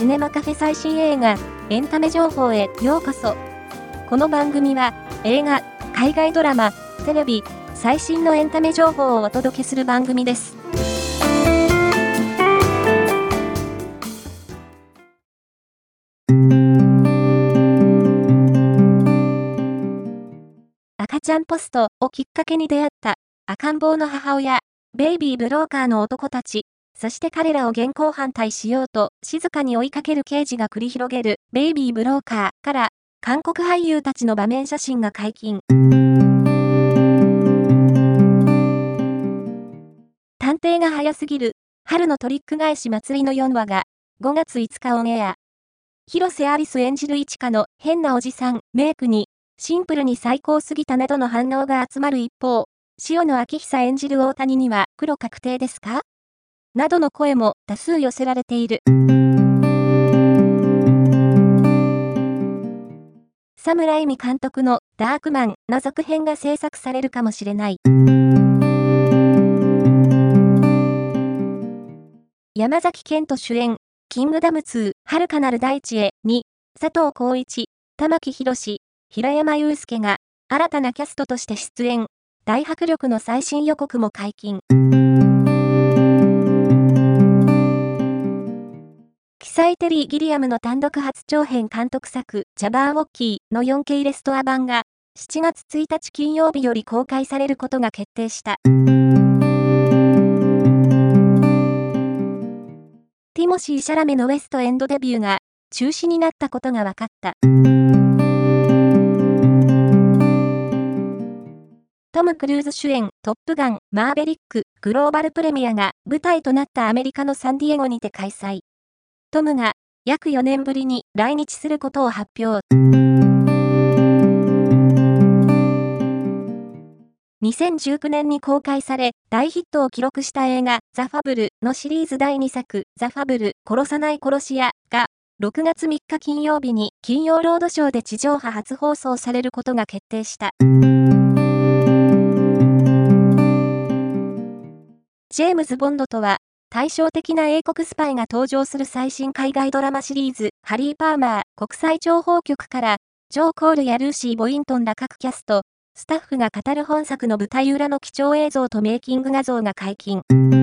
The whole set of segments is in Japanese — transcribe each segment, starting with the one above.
シネマカフェ最新映画、エンタメ情報へようこそ。この番組は、映画、海外ドラマ、テレビ、最新のエンタメ情報をお届けする番組です。赤ちゃんポストをきっかけに出会った赤ん坊の母親、ベイビー・ブローカーの男たち、そして彼らを現行犯逮しようと静かに追いかける刑事が繰り広げるベイビー・ブローカーから韓国俳優たちの場面写真が解禁。探偵が早すぎる春のトリック返し祭りの4話が5月5日オンエア。広瀬アリス演じる一華の変なおじさんメイクにシンプルに最高すぎたなどの反応が集まる一方、塩野彰久演じる大谷には黒確定ですかなどの声も多数寄せられている。サムライミ監督のダークマンの続編が制作されるかもしれない。山崎賢人主演、キングダム2、遥かなる大地へに、佐藤浩市、玉木宏、平山祐介が新たなキャストとして出演。大迫力の最新予告も解禁。キサイ・テリー・ギリアムの単独初長編監督作、ジャバーウォッキーの 4K レストア版が、7月1日金曜日より公開されることが決定した。ティモシー・シャラメのウエストエンドデビューが中止になったことが分かった。トム・クルーズ主演、トップガン、マーヴェリック、グローバルプレミアが舞台となったアメリカのサンディエゴにて開催。トムが約4年ぶりに来日することを発表。2019年に公開され、大ヒットを記録した映画、ザ・ファブルのシリーズ第2作、ザ・ファブル、殺さない殺し屋が、6月3日金曜日に金曜ロードショーで地上波初放送されることが決定した。ジェームズ・ボンドとは、対照的な英国スパイが登場する最新海外ドラマシリーズ、ハリー・パーマー国際諜報局から、ジョー・コールやルーシー・ボイントンら各キャスト、スタッフが語る本作の舞台裏の貴重映像とメイキング画像が解禁。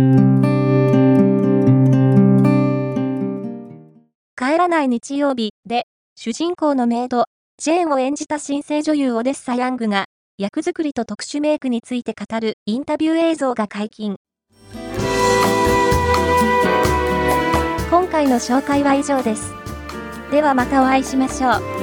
帰らない日曜日で、主人公のメイド、ジェーンを演じた新星女優オデッサ・ヤングが、役作りと特殊メイクについて語るインタビュー映像が解禁。今回の紹介は以上です。ではまたお会いしましょう。